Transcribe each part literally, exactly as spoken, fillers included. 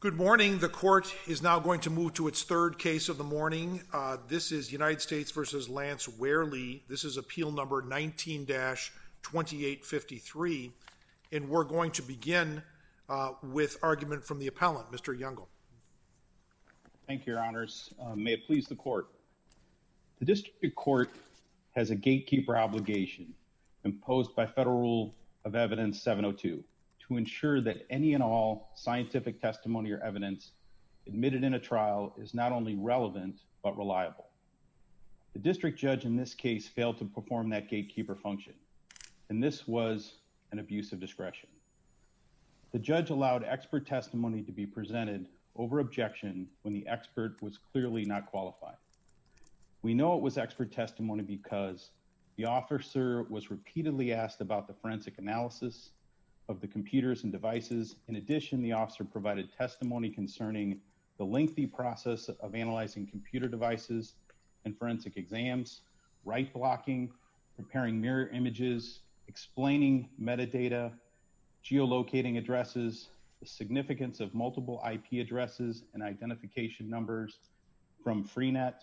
Good morning. The court is now going to move to its third case of the morning. Uh, this is United States versus Lance Wehrle. This is appeal number nineteen dash twenty-eight fifty-three, and we're going to begin uh, with argument from the appellant, Mister Youngel. Thank you, Your Honors. Uh, may it please the court. The district court has a gatekeeper obligation imposed by Federal Rule of Evidence seven oh two to ensure that any and all scientific testimony or evidence admitted in a trial is not only relevant, but reliable. The district judge in this case failed to perform that gatekeeper function, and this was an abuse of discretion. The judge allowed expert testimony to be presented over objection when the expert was clearly not qualified. We know it was expert testimony because the officer was repeatedly asked about the forensic analysis of the computers and devices. In addition, the officer provided testimony concerning the lengthy process of analyzing computer devices and forensic exams, write blocking, preparing mirror images, explaining metadata, geolocating addresses, the significance of multiple I P addresses and identification numbers from Freenet,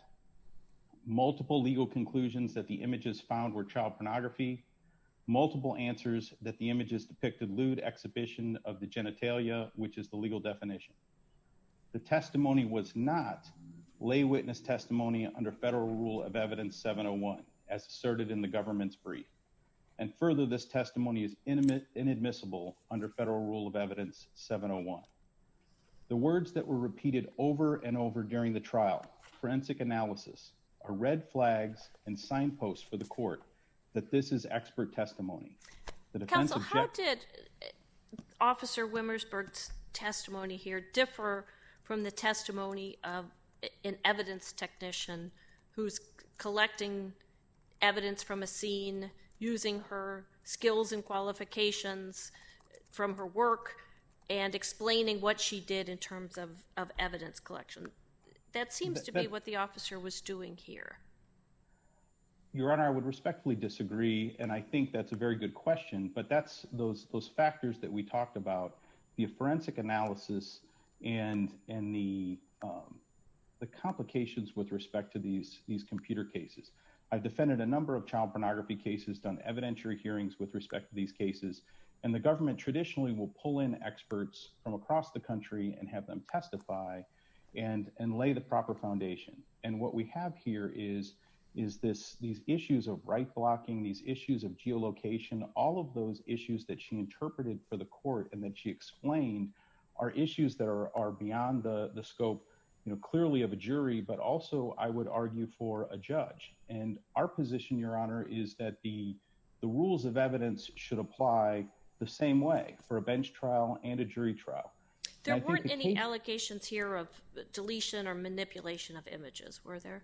multiple legal conclusions that the images found were child pornography, multiple answers that the images depicted lewd exhibition of the genitalia, which is the legal definition. The testimony was not lay witness testimony under Federal Rule of Evidence seven oh one, as asserted in the government's brief. And further, this testimony is inadmissible under Federal Rule of Evidence seven oh one. The words that were repeated over and over during the trial, forensic analysis, are red flags and signposts for the court that this is expert testimony. The defense Counsel, object- how did Officer Wimmersberg's testimony here differ from the testimony of an evidence technician who's collecting evidence from a scene, using her skills and qualifications from her work, and explaining what she did in terms of, of evidence collection? That seems that, to be that, what the officer was doing here. Your Honor, I would respectfully disagree, and I think that's a very good question, but that's those those factors that we talked about, the forensic analysis and and the um, the complications with respect to these these computer cases. I've defended a number of child pornography cases, done evidentiary hearings with respect to these cases, and the government traditionally will pull in experts from across the country and have them testify and and lay the proper foundation. And what we have here is is this these issues of write blocking, these issues of geolocation, all of those issues that she interpreted for the court and that she explained are issues that are, are beyond the, the scope, you know, clearly of a jury, but also I would argue for a judge. And our position, Your Honor, is that the the rules of evidence should apply the same way for a bench trial and a jury trial. There weren't the any case- allegations here of deletion or manipulation of images, were there?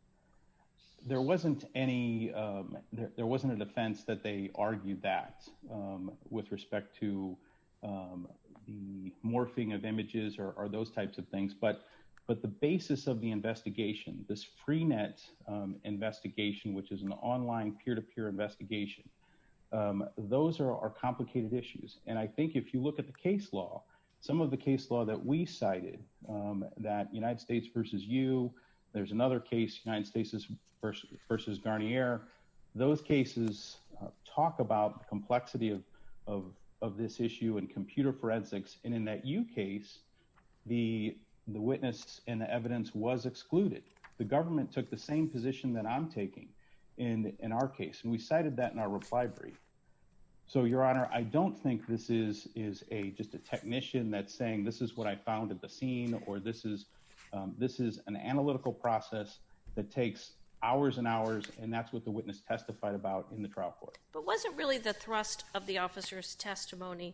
There wasn't any, um, there, there wasn't a defense that they argued that um, with respect to um, the morphing of images or, or those types of things. But but the basis of the investigation, this Freenet um, investigation, which is an online peer-to-peer investigation, um, those are, are complicated issues. And I think if you look at the case law, some of the case law that we cited, um, that United States versus you, there's another case, United States versus, versus Garnier. Those cases uh, talk about the complexity of, of, of this issue in computer forensics. And in that U case, the, the witness and the evidence was excluded. The government took the same position that I'm taking in, in our case. And we cited that in our reply brief. So, Your Honor, I don't think this is, is a just a technician that's saying this is what I found at the scene, or this is Um, this is an analytical process that takes hours and hours, and that's what the witness testified about in the trial court. But wasn't really the thrust of the officer's testimony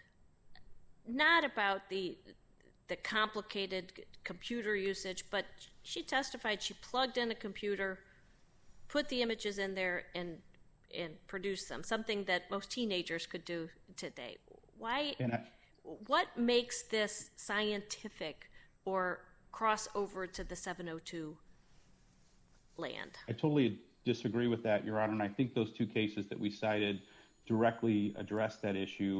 not about the the complicated computer usage, but she testified she plugged in a computer, put the images in there, and and produced them, something that most teenagers could do today. Why? I, what makes this scientific or cross over to the seven oh two land? I totally disagree with that, Your Honor, and I think those two cases that we cited directly address that issue.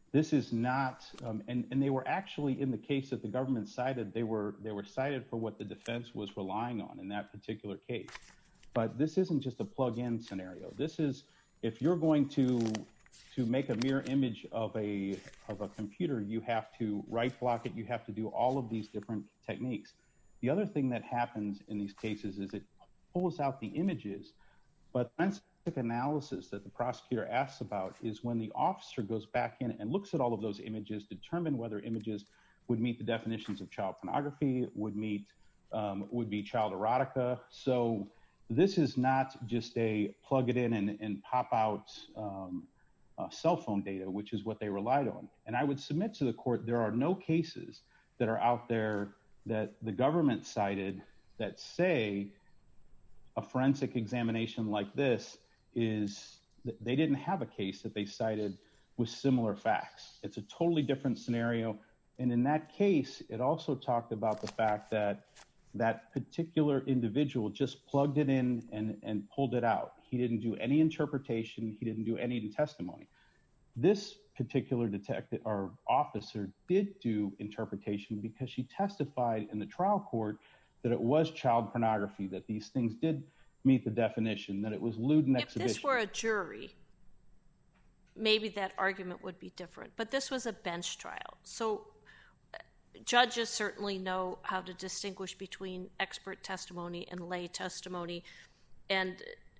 This is not, um, and, and they were actually, in the case that the government cited, they were they were cited for what the defense was relying on in that particular case. But this isn't just a plug-in scenario. This is, if you're going to to make a mirror image of a of a computer, you have to right block it. You have to do all of these different techniques. The other thing that happens in these cases is it pulls out the images, but forensic analysis that the prosecutor asks about is when the officer goes back in and looks at all of those images, determine whether images would meet the definitions of child pornography, would meet um, would be child erotica. So this is not just a plug it in and, and pop out um, uh, cell phone data, which is what they relied on. And I would submit to the court there are no cases that are out there that the government cited that say a forensic examination like this is, they didn't have a case that they cited with similar facts. It's a totally different scenario. And in that case, it also talked about the fact that that particular individual just plugged it in and, and pulled it out. He didn't do any interpretation. He didn't do any testimony. This particular detective or officer did do interpretation because she testified in the trial court that it was child pornography, that these things did meet the definition, that it was lewd and exhibition. If this were a jury, maybe that argument would be different. But this was a bench trial. So uh, judges certainly know how to distinguish between expert testimony and lay testimony. And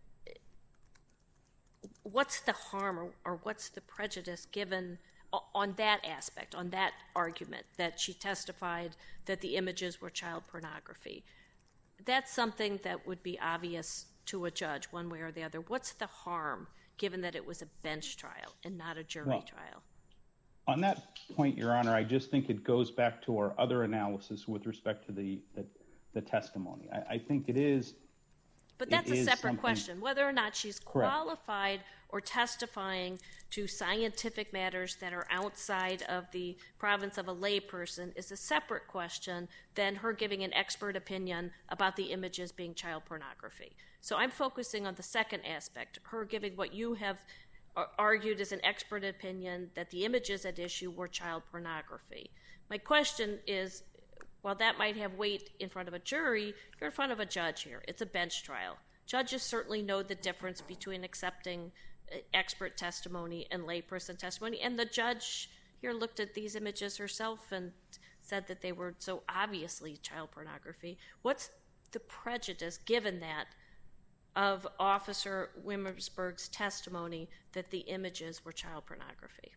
what's the harm or, or what's the prejudice given on that aspect, on that argument that she testified that the images were child pornography? That's something that would be obvious to a judge one way or the other. What's the harm given that it was a bench trial and not a jury well, trial? On that point, Your Honor, I just think it goes back to our other analysis with respect to the the, the testimony. I, I think it is. But that's a separate question. Whether or not she's qualified or testifying to scientific matters that are outside of the province of a layperson is a separate question than her giving an expert opinion about the images being child pornography. So I'm focusing on the second aspect, her giving what you have argued as an expert opinion that the images at issue were child pornography. My question is, while that might have weight in front of a jury, you're in front of a judge here. It's a bench trial. Judges certainly know the difference between accepting expert testimony and layperson testimony. And the judge here looked at these images herself and said that they were so obviously child pornography. What's the prejudice, given that, of Officer Wimmersberg's testimony that the images were child pornography?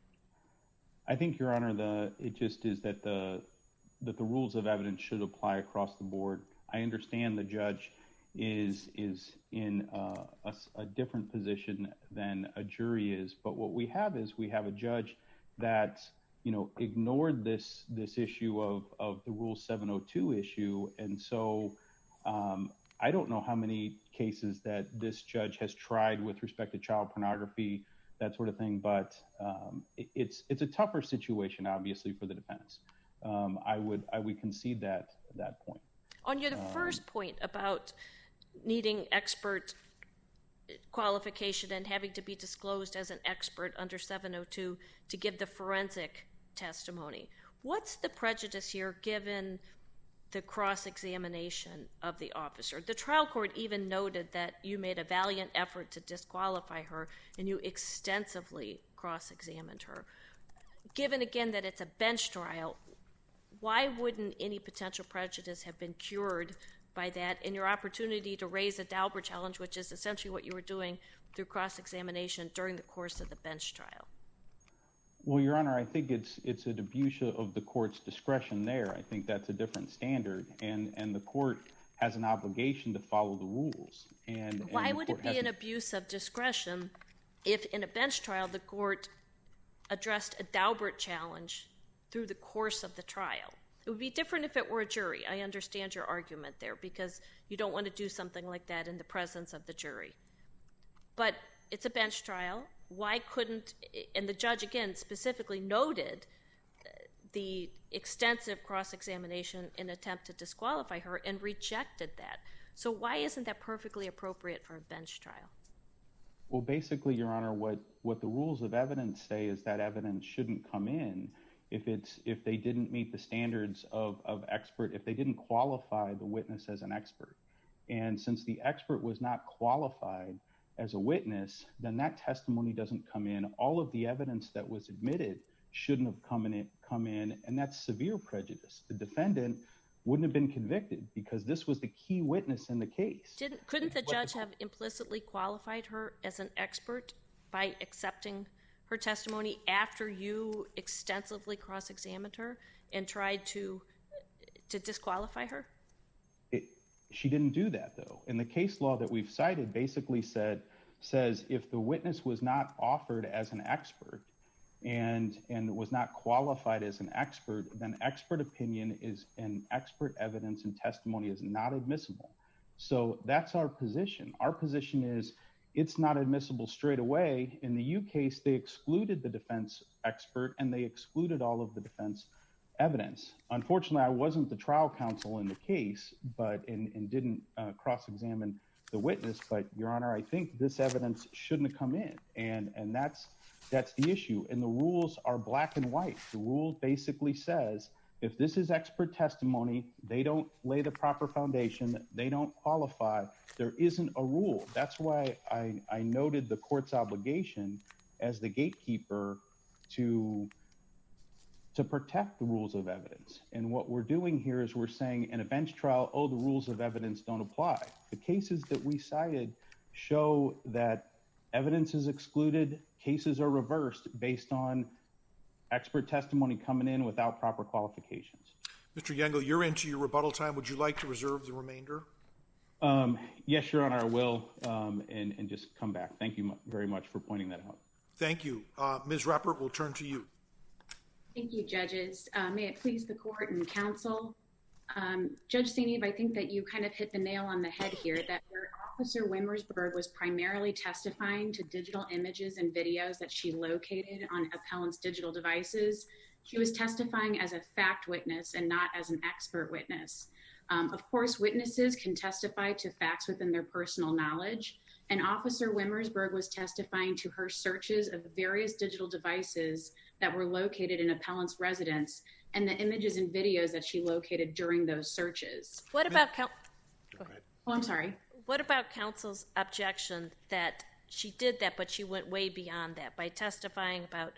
I think, Your Honor, the it just is that the that the rules of evidence should apply across the board. I understand the judge is is in uh, a, a different position than a jury is, but what we have is we have a judge that, you know, ignored this this issue of of the Rule seven oh two issue, and so um, I don't know how many cases that this judge has tried with respect to child pornography, that sort of thing, but um, it, it's it's a tougher situation, obviously, for the defense. Um, I would I would concede that that point. On your um, first point about needing expert qualification and having to be disclosed as an expert under seven oh two to give the forensic testimony, what's the prejudice here given the cross-examination of the officer? The trial court even noted that you made a valiant effort to disqualify her and you extensively cross-examined her. Given, again, that it's a bench trial, why wouldn't any potential prejudice have been cured by that in your opportunity to raise a Daubert challenge, which is essentially what you were doing through cross-examination during the course of the bench trial? Well, Your Honor, I think it's it's an abuse of the court's discretion there. I think that's a different standard, and, and the court has an obligation to follow the rules. And why and would it be an abuse of discretion if in a bench trial the court addressed a Daubert challenge through the course of the trial? It would be different if it were a jury. I understand your argument there because you don't want to do something like that in the presence of the jury. But it's a bench trial. Why couldn't, and the judge again specifically noted the extensive cross-examination in an attempt to disqualify her and rejected that. So why isn't that perfectly appropriate for a bench trial? Well, basically, Your Honor, what, what the rules of evidence say is that evidence shouldn't come in if it's if they didn't meet the standards of, of expert, if they didn't qualify the witness as an expert. And since the expert was not qualified as a witness, then that testimony doesn't come in. All of the evidence that was admitted shouldn't have come in, come in, and that's severe prejudice. The defendant wouldn't have been convicted because this was the key witness in the case. Didn't, couldn't the judge have implicitly qualified her as an expert by accepting her testimony after you extensively cross-examined her and tried to to disqualify her? It, she didn't do that, though. And the case law that we've cited basically said says if the witness was not offered as an expert and and was not qualified as an expert, then expert opinion is and expert evidence and testimony is not admissible. So that's our position. Our position is it's not admissible straight away. In the U case, they excluded the defense expert and they excluded all of the defense evidence. Unfortunately, I wasn't the trial counsel in the case, but and, and didn't uh, cross-examine the witness. But Your Honor, I think this evidence shouldn't have come in, and and that's that's the issue. And the rules are black and white. The rule basically says if this is expert testimony, they don't lay the proper foundation, they don't qualify, there isn't a rule. That's why I, I noted the court's obligation as the gatekeeper to to protect the rules of evidence. And what we're doing here is we're saying in a bench trial, oh, the rules of evidence don't apply. The cases that we cited show that evidence is excluded, cases are reversed based on expert testimony coming in without proper qualifications. Mister Yengel, you're into your rebuttal time. Would you like to reserve the remainder? Um, yes, Your Honor, I will, um, and, and just come back. Thank you very much for pointing that out. Thank you. Uh, Miz Ruppert, we'll turn to you. Thank you, judges. Uh, may it please the court and counsel. Um, Judge Saint Eve, I think that you kind of hit the nail on the head here, that where Officer Wimmersberg was primarily testifying to digital images and videos that she located on appellant's digital devices, she was testifying as a fact witness and not as an expert witness. Um, of course, witnesses can testify to facts within their personal knowledge, and Officer Wimmersberg was testifying to her searches of various digital devices that were located in appellant's residence and the images and videos that she located during those searches. What about count? Go ahead. Oh, I'm sorry. What about counsel's objection that she did that, but she went way beyond that by testifying about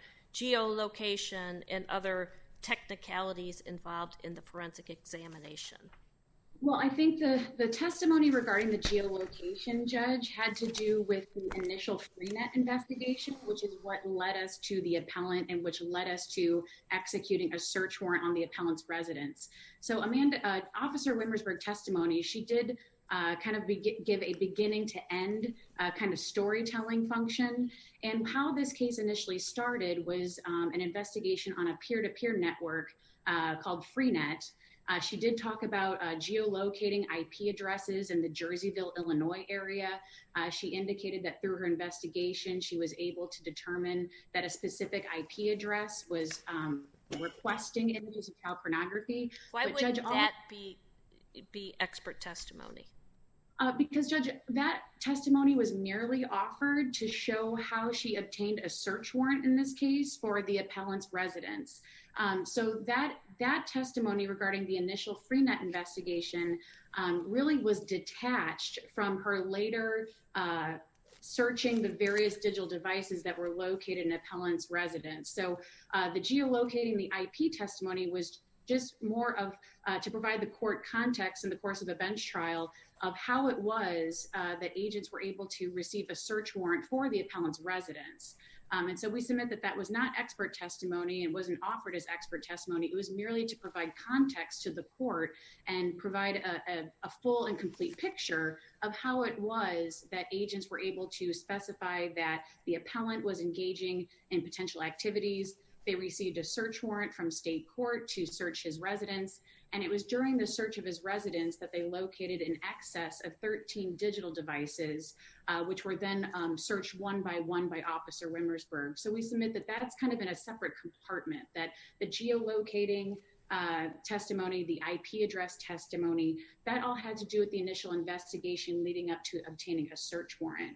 geolocation and other technicalities involved in the forensic examination? Well, I think the, the testimony regarding the geolocation, Judge, had to do with the initial Freenet investigation, which is what led us to the appellant and which led us to executing a search warrant on the appellant's residence. So Amanda, uh, Officer Wimmersberg testimony, she did uh, kind of be, give a beginning to end uh, kind of storytelling function. And how this case initially started was um, an investigation on a peer-to-peer network uh, called Freenet. Uh, she did talk about uh, geolocating I P addresses in the Jerseyville, Illinois area. Uh, she indicated that through her investigation, she was able to determine that a specific I P address was um, requesting images of child pornography. Why but wouldn't Judge, all, that be be expert testimony? Uh, because, Judge, that testimony was merely offered to show how she obtained a search warrant in this case for the appellant's residence. Um, so that that testimony regarding the initial Freenet investigation um, really was detached from her later uh, searching the various digital devices that were located in appellant's residence. So uh, the geolocating the I P testimony was just more of uh, to provide the court context in the course of a bench trial of how it was uh, that agents were able to receive a search warrant for the appellant's residence. Um, and so we submit that that was not expert testimony and wasn't offered as expert testimony. It was merely to provide context to the court and provide a, a, a full and complete picture of how it was that agents were able to specify that the appellant was engaging in potential activities. They received a search warrant from state court to search his residence. And it was during the search of his residence that they located in excess of thirteen digital devices, uh, which were then um, searched one by one by Officer Wimmersberg. So we submit that that's kind of in a separate compartment, that the geolocating uh, testimony, the I P address testimony, that all had to do with the initial investigation leading up to obtaining a search warrant.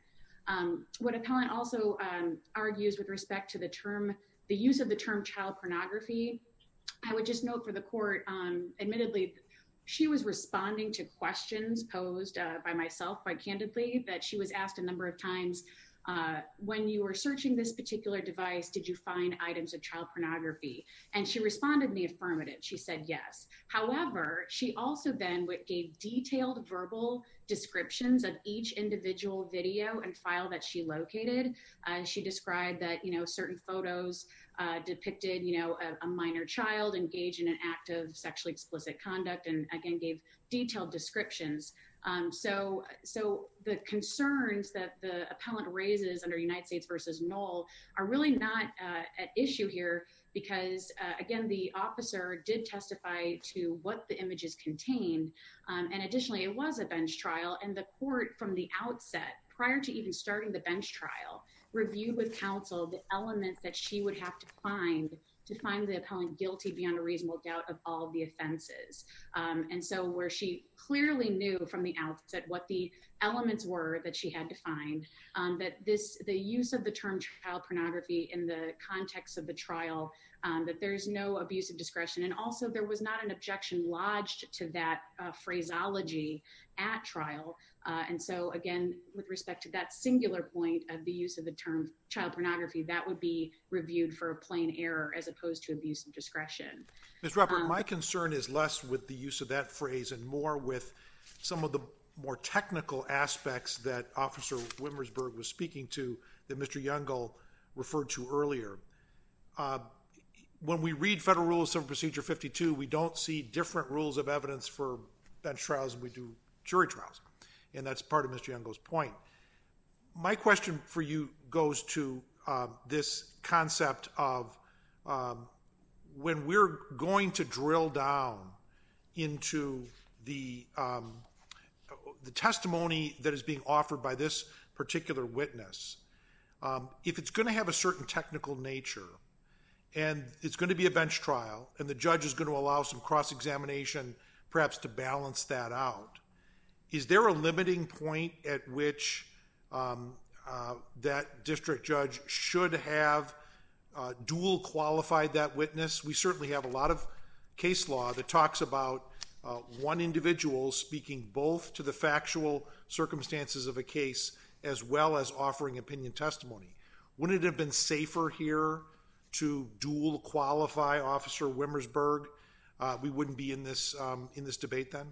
Um, what appellant also um, argues with respect to the term, the use of the term child pornography, I would just note for the court, um, admittedly, she was responding to questions posed uh, by myself, quite candidly, that she was asked a number of times, uh, when you were searching this particular device, did you find items of child pornography? And she responded in the affirmative. She said yes. However, she also then gave detailed verbal descriptions of each individual video and file that she located. Uh, she described that, you know, certain photos uh, depicted, you know, a, a minor child engaged in an act of sexually explicit conduct, and again, gave detailed descriptions. Um, so, so the concerns that the appellant raises under United States versus Knoll are really not uh, at issue here, because, uh, again, the officer did testify to what the images contained. Um, and additionally, it was a bench trial, and the court from the outset, prior to even starting the bench trial, reviewed with counsel the elements that she would have to find to find the appellant guilty beyond a reasonable doubt of all of the offenses. Um, and so where she clearly knew from the outset what the elements were that she had to find, um, that this, the use of the term child pornography in the context of the trial, um, that there's no abuse of discretion. And also there was not an objection lodged to that uh, phraseology at trial. Uh, and so again, with respect to that singular point of the use of the term child pornography, that would be reviewed for a plain error as opposed to abuse of discretion. Miz Ruppert, Um, my concern is less with the use of that phrase and more with some of the more technical aspects that Officer Wimmersberg was speaking to that Mister Youngall referred to earlier. Uh, when we read Federal Rules of Civil Procedure fifty-two, we don't see different rules of evidence for bench trials than we do jury trials. And that's part of Mister Youngall's point. My question for you goes to uh, this concept of um, when we're going to drill down into the um, the testimony that is being offered by this particular witness, um, if it's going to have a certain technical nature and it's going to be a bench trial and the judge is going to allow some cross-examination perhaps to balance that out, is there a limiting point at which um, uh, that district judge should have uh, dual qualified that witness? We certainly have a lot of case law that talks about uh, one individual speaking both to the factual circumstances of a case as well as offering opinion testimony. Wouldn't it have been safer here to dual qualify Officer Wimmersberg? Uh, we wouldn't be in this um, in this debate then?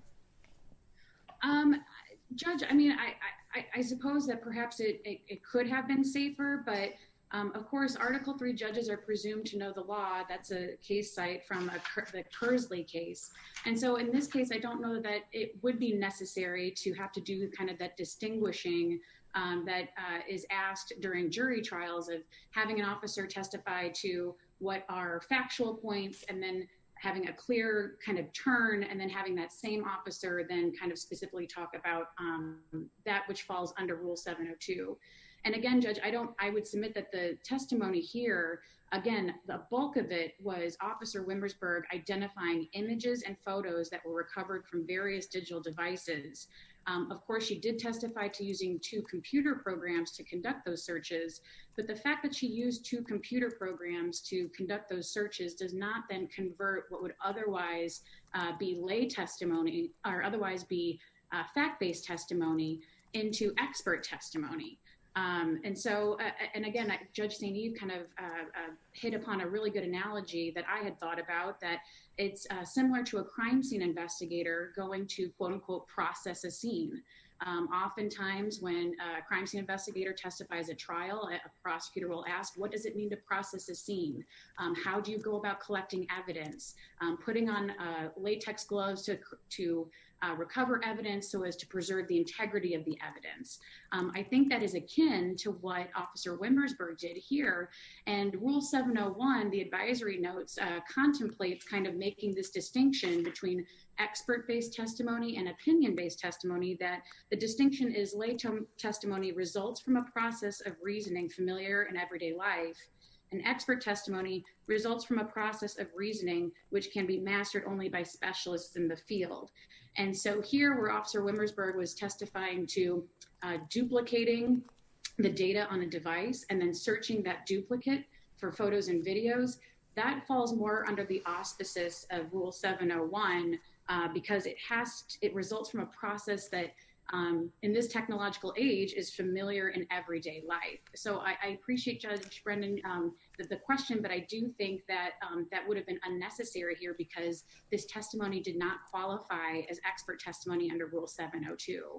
Um, Judge, I mean, I, I, I suppose that perhaps it, it, it could have been safer, but um, of course, Article three judges are presumed to know the law. That's a case cite from a, the Kersley case. And so in this case, I don't know that it would be necessary to have to do kind of that distinguishing um, that uh, is asked during jury trials of having an officer testify to what are factual points and then having a clear kind of turn, and then having that same officer then kind of specifically talk about um, that which falls under Rule seven oh two. And again, Judge, I don't, I would submit that the testimony here, again, the bulk of it was Officer Wimmersberg identifying images and photos that were recovered from various digital devices. Um, of course, she did testify to using two computer programs to conduct those searches, but the fact that she used two computer programs to conduct those searches does not then convert what would otherwise uh, be lay testimony or otherwise be uh, fact-based testimony into expert testimony. Um, and so, uh, and again, Judge Saint Eve kind of uh, uh, hit upon a really good analogy that I had thought about, that it's uh, similar to a crime scene investigator going to quote unquote process a scene. Um, oftentimes when a crime scene investigator testifies at trial, a prosecutor will ask, what does it mean to process a scene? Um, how do you go about collecting evidence? Um, putting on uh, latex gloves to, to uh, recover evidence so as to preserve the integrity of the evidence. Um, I think that is akin to what Officer Wimmersberg did here. And Rule seven oh one, the advisory notes, uh, contemplates kind of making this distinction between expert-based testimony and opinion-based testimony, that the distinction is lay testimony results from a process of reasoning familiar in everyday life, and expert testimony results from a process of reasoning which can be mastered only by specialists in the field. And so here, where Officer Wimmersberg was testifying to uh, duplicating the data on a device and then searching that duplicate for photos and videos, that falls more under the auspices of Rule seven oh one uh, because it has it results from a process that um, in this technological age is familiar in everyday life. So I, I appreciate Judge Brendan um, the, the question, but I do think that um, that would have been unnecessary here because this testimony did not qualify as expert testimony under Rule seven oh two.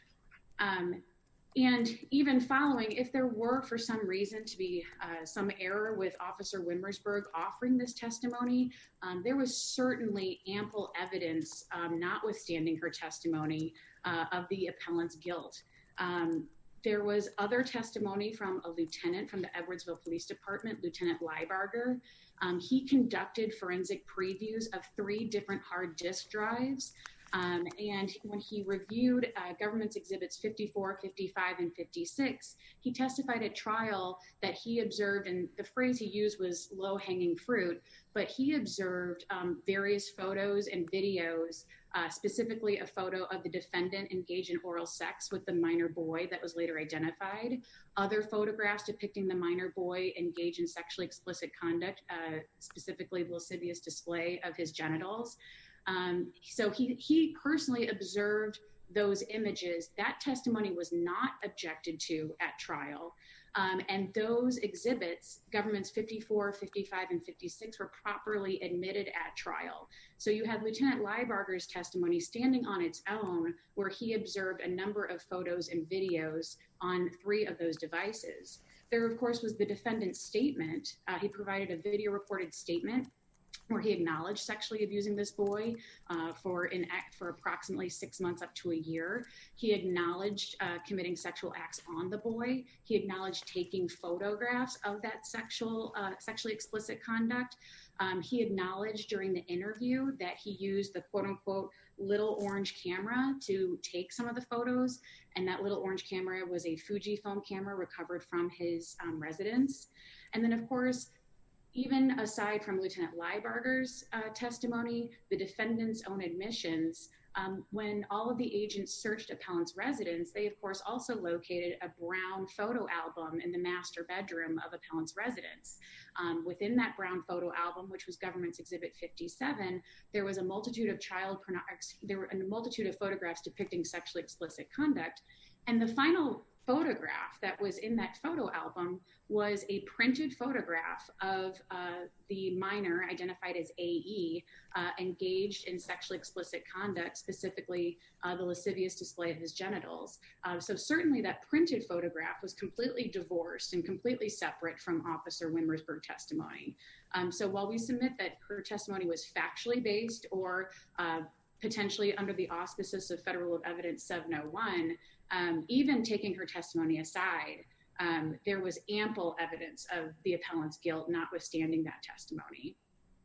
Um, And even following, if there were for some reason to be uh, some error with Officer Wimmersberg offering this testimony, um, there was certainly ample evidence, um, notwithstanding her testimony, uh, of the appellant's guilt. Um, there was other testimony from a lieutenant from the Edwardsville Police Department, Lieutenant Leibarger. Um, he conducted forensic previews of three different hard disk drives. Um, and when he reviewed uh, government's exhibits fifty-four, fifty-five, and fifty-six, he testified at trial that he observed, and the phrase he used was low-hanging fruit, but he observed um, various photos and videos, uh, specifically a photo of the defendant engaged in oral sex with the minor boy that was later identified, other photographs depicting the minor boy engaged in sexually explicit conduct, uh, specifically lascivious display of his genitals. Um, so he, he personally observed those images. That testimony was not objected to at trial. Um, and those exhibits, governments fifty-four, fifty-five, and fifty-six, were properly admitted at trial. So you had Lieutenant Leibarger's testimony standing on its own, where he observed a number of photos and videos on three of those devices. There, of course, was the defendant's statement. Uh, he provided a video recorded statement where he acknowledged sexually abusing this boy uh, for an act for approximately six months up to a year. He acknowledged uh, committing sexual acts on the boy. He acknowledged taking photographs of that sexual, uh, sexually explicit conduct. Um, he acknowledged during the interview that he used the quote-unquote little orange camera to take some of the photos, and that little orange camera was a Fujifilm camera recovered from his um, residence. And then, of course, even aside from Lieutenant Leibarger's uh, testimony, the defendant's own admissions, um, when all of the agents searched appellant's residence, they, of course, also located a brown photo album in the master bedroom of appellant's residence. Um, within that brown photo album, which was Government's Exhibit fifty-seven, there was a multitude of child pornography, there were a multitude of photographs depicting sexually explicit conduct. And the final photograph that was in that photo album was a printed photograph of uh, the minor identified as A E uh, engaged in sexually explicit conduct, specifically uh, the lascivious display of his genitals. Uh, so certainly that printed photograph was completely divorced and completely separate from Officer Wimmersberg testimony. Um, so while we submit that her testimony was factually based or uh, potentially under the auspices of Federal Rule of Evidence seven oh one, Um, even taking her testimony aside, um, there was ample evidence of the appellant's guilt, notwithstanding that testimony.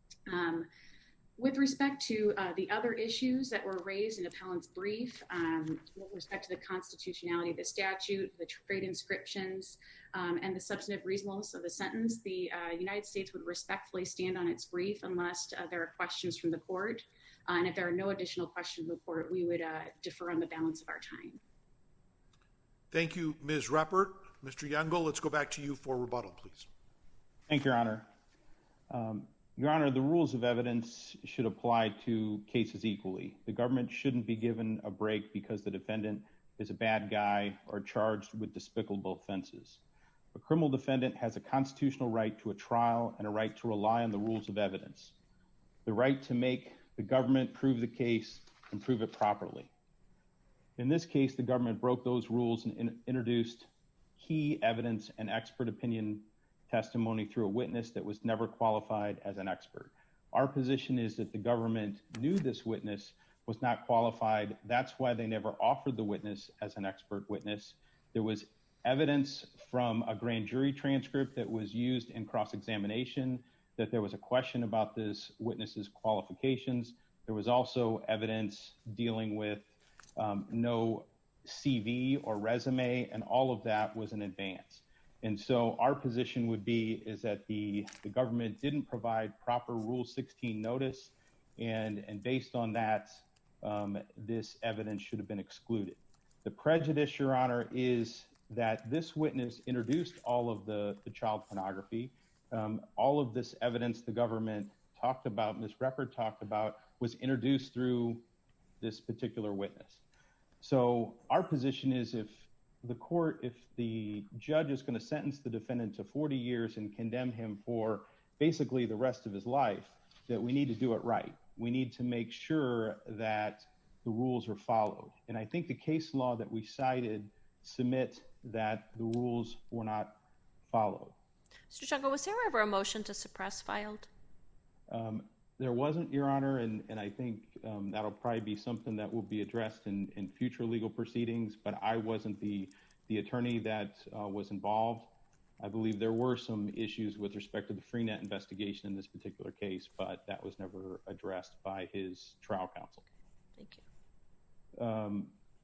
Um, with respect to uh, the other issues that were raised in appellant's brief, um, with respect to the constitutionality of the statute, the trade inscriptions, um, and the substantive reasonableness of the sentence, the uh, United States would respectfully stand on its brief unless uh, there are questions from the court. Uh, and if there are no additional questions from the court, we would uh, defer on the balance of our time. Thank you, Miz Ruppert. Mister Youngle, let's go back to you for rebuttal, please. Thank you, Your Honor. Um, Your Honor, the rules of evidence should apply to cases equally. The government shouldn't be given a break because the defendant is a bad guy or charged with despicable offenses. A criminal defendant has a constitutional right to a trial and a right to rely on the rules of evidence. The right to make the government prove the case and prove it properly. In this case, the government broke those rules and in- introduced key evidence and expert opinion testimony through a witness that was never qualified as an expert. Our position is that the government knew this witness was not qualified. That's why they never offered the witness as an expert witness. There was evidence from a grand jury transcript that was used in cross-examination that there was a question about this witness's qualifications. There was also evidence dealing with Um, no C V or resume, and all of that was in advance. And so our position would be is that the, the government didn't provide proper Rule sixteen notice, and, and based on that, um, this evidence should have been excluded. The prejudice, Your Honor, is that this witness introduced all of the, the child pornography. Um, all of this evidence the government talked about, Miz Ruppert talked about, was introduced through this particular witness. So our position is if the court, if the judge is going to sentence the defendant to forty years and condemn him for basically the rest of his life, that we need to do it right. We need to make sure that the rules are followed. And I think the case law that we cited submit that the rules were not followed. Mister Jungle, was there ever a motion to suppress filed? Um, there wasn't, Your Honor, and, and I think um, that'll probably be something that will be addressed in, in future legal proceedings, but I wasn't the, the attorney that uh, was involved. I believe there were some issues with respect to the Freenet investigation in this particular case, but that was never addressed by his trial counsel. Thank you. Um,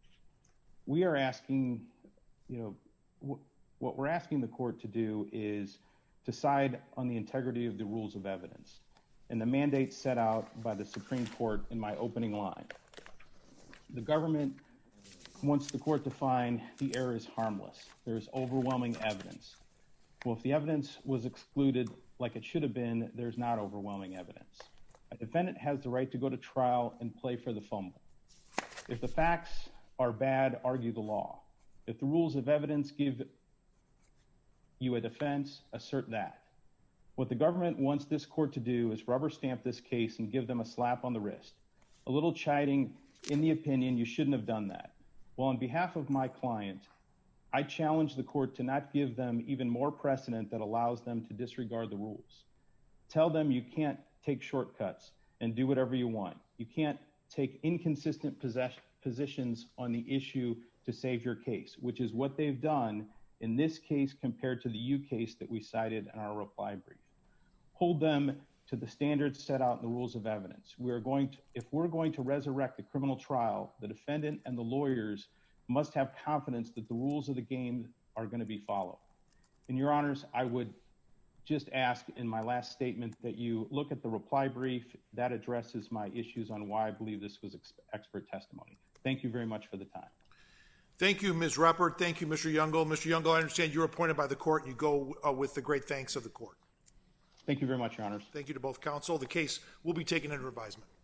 we are asking, you know, w- what we're asking the court to do is decide on the integrity of the rules of evidence and the mandate set out by the Supreme Court in my opening line. The government wants the court to find the error is harmless. There is overwhelming evidence. Well, if the evidence was excluded like it should have been, there's not overwhelming evidence. A defendant has the right to go to trial and play for the fumble. If the facts are bad, argue the law. If the rules of evidence give you a defense, assert that. What the government wants this court to do is rubber stamp this case and give them a slap on the wrist. A little chiding, in the opinion, you shouldn't have done that. Well, on behalf of my client, I challenge the court to not give them even more precedent that allows them to disregard the rules. Tell them you can't take shortcuts and do whatever you want. You can't take inconsistent possess- positions on the issue to save your case, which is what they've done in this case compared to the U case that we cited in our reply brief. Hold them to the standards set out in the rules of evidence. We are going to, if we're going to resurrect the criminal trial, the defendant and the lawyers must have confidence that the rules of the game are going to be followed. And Your Honors, I would just ask in my last statement that you look at the reply brief. That addresses my issues on why I believe this was ex- expert testimony. Thank you very much for the time. Thank you, Miz Ruppert. Thank you, Mister Youngle. Mister Youngle, I understand you're appointed by the court and you go uh, with the great thanks of the court. Thank you very much, Your Honors. Thank you to both counsel. The case will be taken under advisement.